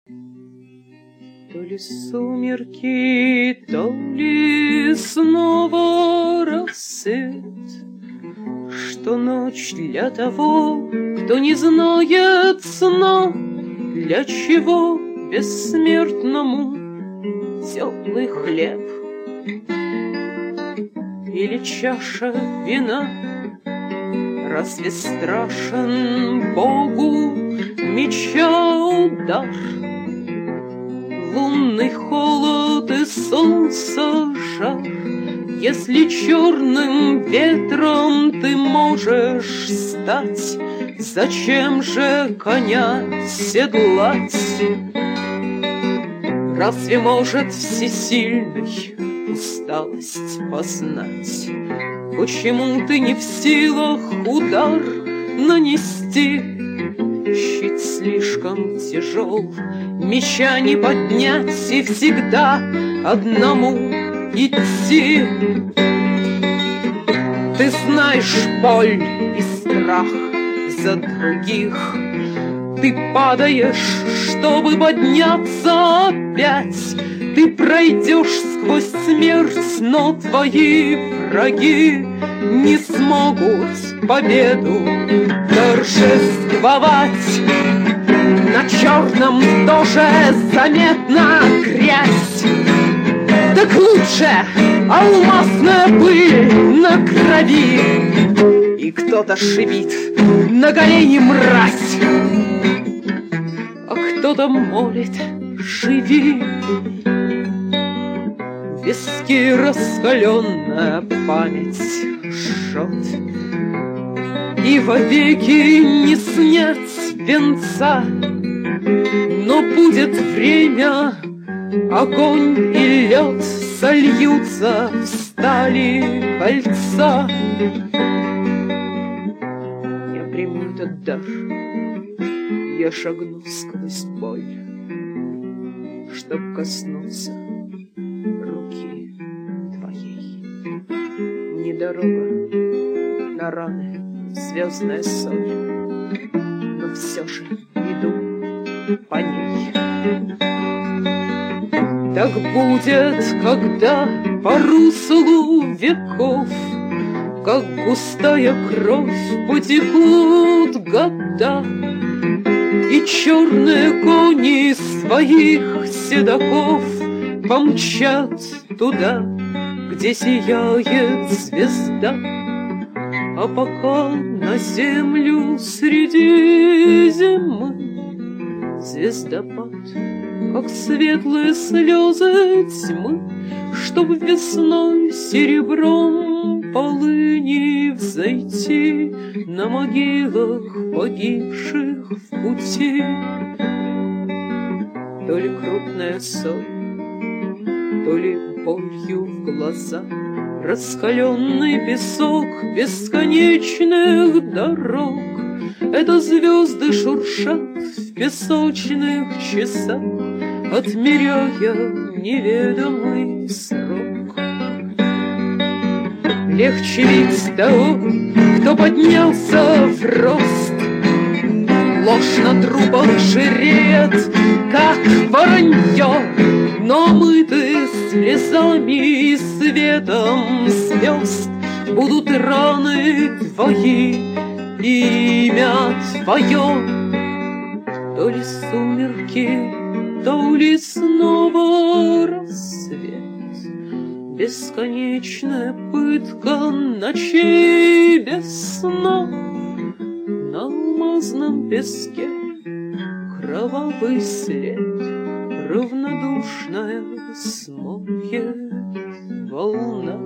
То ли сумерки, то ли снова рассвет, что ночь для того, кто не знает сна, для чего бессмертному теплый хлеб или чаша вина. Разве страшен Богу меча удар? Лунный холод и солнца жар. Если черным ветром ты можешь стать, зачем же коня седлать? Разве может всесильный усталость познать? Почему ты не в силах удар нанести? Щит слишком тяжел, меча не поднять, и всегда одному идти. Ты знаешь боль и страх за других. Ты падаешь, чтобы подняться опять. Ты пройдешь сквозь смерть, но твои враги не смогут победу торжествовать. На черном тоже заметна грязь. Так лучше алмазная пыль на крови. И кто-то шипит на колени мразь, а кто-то молит: живи. Виски раскаленная память жжет, и вовеки не снять венца. Но будет время, огонь и лед сольются в стали кольца. Я приму этот дар, я шагну сквозь боль, чтоб коснуться руки твоей. Не дорога на раны, звездная соль, но все же иду по ней. Так будет, когда по руслу веков, как густая кровь, потекут года, и черные кони своих седаков помчат туда, где сияет звезда. А пока на землю среди зимы звездопад, как светлые слезы тьмы, чтоб весной серебром полыни взойти на могилах погибших в пути. То ли крупная соль, то ли болью в глаза, раскаленный песок бесконечных дорог. Это звезды шуршат в песочных часах, отмеряя неведомый срок. Легче ведь того, кто поднялся в рост. Ложь на трупах жрет, как воронье, но мыты слезами и светом звезд будут раны твои и имя твое. То ли сумерки, то ли снова рассвет, бесконечная пытка ночей без сна. На алмазном песке кровавый след равнодушная смоет волна.